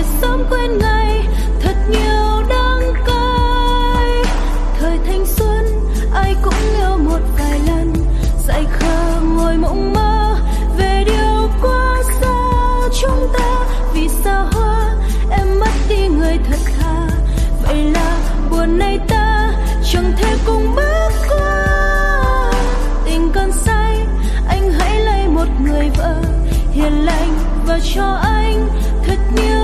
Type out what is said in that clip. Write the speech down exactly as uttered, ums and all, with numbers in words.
để sớm quên ngày thật nhiều đắng cay. Thời thanh xuân ai cũng yêu một vài lần, dại khờ ngồi mộng mơ về điều quá xa chúng ta. Vì sao hoa em mất đi người thật thà, vậy là buồn này ta chẳng thể cùng bước qua. Tình còn say anh hãy lấy một người vợ hiền lành và cho anh thật nhiều